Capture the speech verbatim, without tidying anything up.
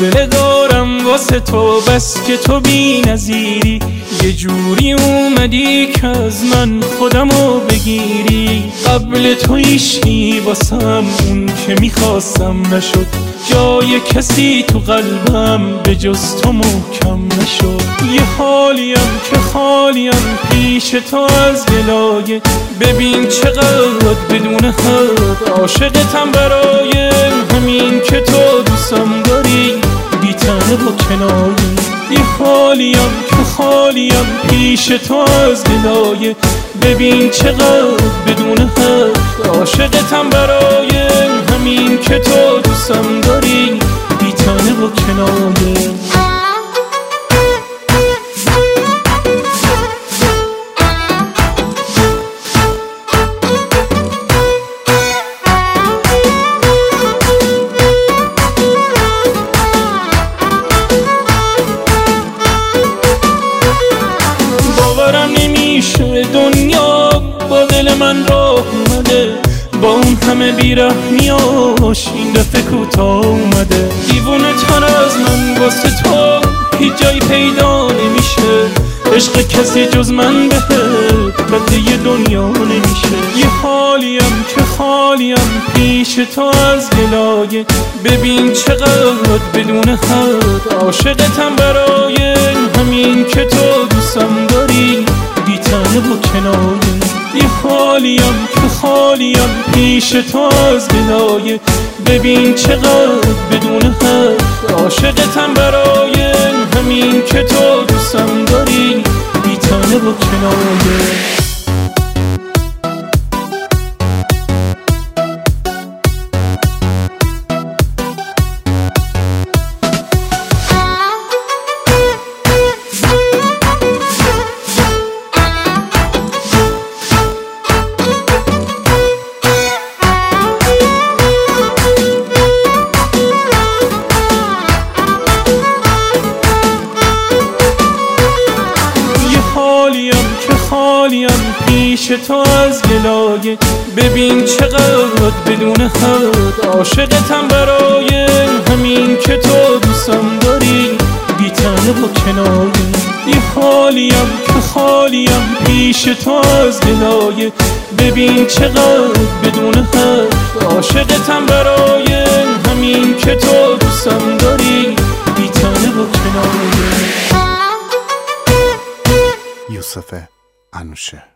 حوصله دارم واسه تو، بس که تو بی نظیری. یه جوری اومدی که از من خودمو بگیری. قبل تو هیچی واسم اون که میخواستم نشد، جای کسی تو قلبم به جز تو محکم نشد. یه حالیم که خالیم پیش تو از گلایه، ببین چقدر بدون حد عاشقتم، برای همین که تو دوستم داری بی تنه و کنایه. یه حالیم که خالیم پیش تو از گلایه، ببین چقدر بدون حد عاشقتم، برای همین که تو دوستم داری بی تنه و کنایه. دنیا با دل من راه اومده، با اون همه بیرحمیاش این دفعه کوتاه اومده. دیوونه تر از من واسه تو هیچ جایی پیدا نمیشه، عشق کسی جز من بهت بده دنیا نمیشه. یه حالیم که خالیم پیش تو از گلایه، ببین چقدر بدون حد عاشقتم، برای همین که تو دوستم داری بی تنه و کنایه. یه حالیم که خالیم پیش تو از گلایه، ببین چقدر بدون حد عاشقتم، برای همین که تو دوستم داری بی تنه و کنایه. حالیم پیش تو از گلایه، ببین چقدر بدون حد عاشقتم، برای همین که تو دوستم داری بی تنه و کنایه. یه حالیم که خالیم پیش تو از گلایه، ببین چقدر بدون حد عاشقتم، برای همین که تو دوستم داری بی تنه و کنایه. یوسف انوشه.